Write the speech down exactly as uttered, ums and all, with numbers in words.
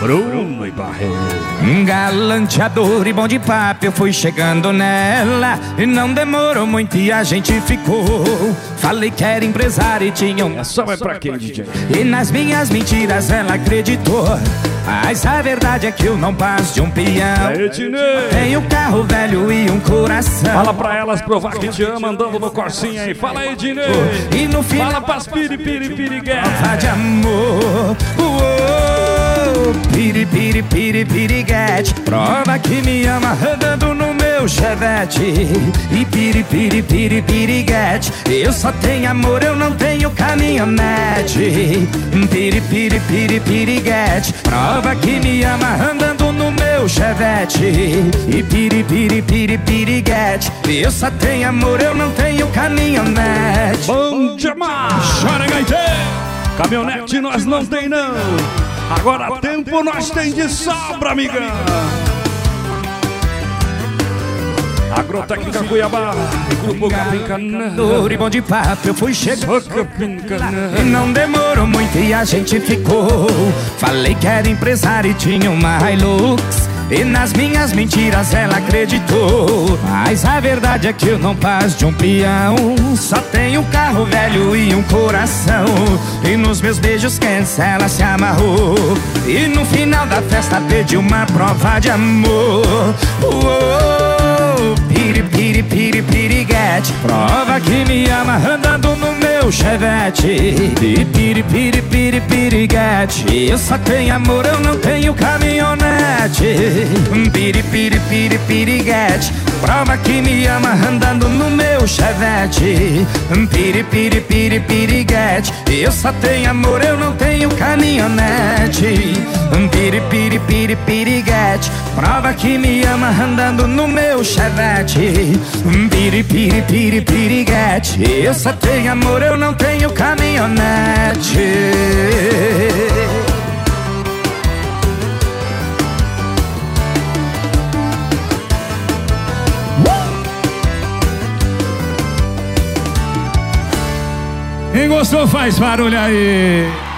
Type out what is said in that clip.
Bruno e Barreto. Galanteador e bom de papo, eu fui chegando nela e não demorou muito e a gente ficou. Falei que era empresário e tinha um... Essa vai pra quem, D J? E nas minhas mentiras ela acreditou. Mas a verdade é que eu não passo de um peão. Aí, Dinei. Tenho um carro velho e um coração. Fala pra elas provar que te ama, andando no corsinha aí. Fala aí, Dinei. E no final fala pras piri, piri, piriguete. prova de amor. Uou, piri, piri, piri, piriguete. Prova que me ama andando no meu chevette. E piri, piri, piri, piriguete. Eu só tenho amor, eu não tenho caminhonete. Piri, piri, piri, piriguete. Prova que me ama andando no meu chevette. E piri, piri, piri, piriguete. Eu só tenho amor, eu não tenho caminhonete. Bom demais! Chora, gaiteiro! Caminhonete nós não tem não. Agora tempo nós tem de sobra, amigão. Agrotécnica Cuiabá e Grupo Capim Cana. E bom de papo, eu fui chegando Capim Cana. e não demorou muito e a gente ficou. Falei que era empresário e tinha uma Hilux. E nas minhas mentiras ela acreditou. Mas a verdade é que eu não passo de um peão. Só tenho um carro velho e um coração. E nos meus beijos quentes ela se amarrou. E no final da festa pedi uma prova de amor. Uou, piri, piri, piri, piriguete. Prova que me ama andando no meu chevette. E piri, piri, piri, piriguete. Eu só tenho amor, eu não tenho caminhonete. Piri, piri, piri, piriguete. Prova que me ama andando no meu chevette. Piri, piri, piri, piriguete. Eu só tenho amor, eu não tenho caminhonete. Piri, piri, piri, piriguete. Prova que me ama andando no meu chevette. Piri, piri, piri, piriguete. Eu só tenho amor, eu não tenho caminhonete. Quem gostou faz barulho aí.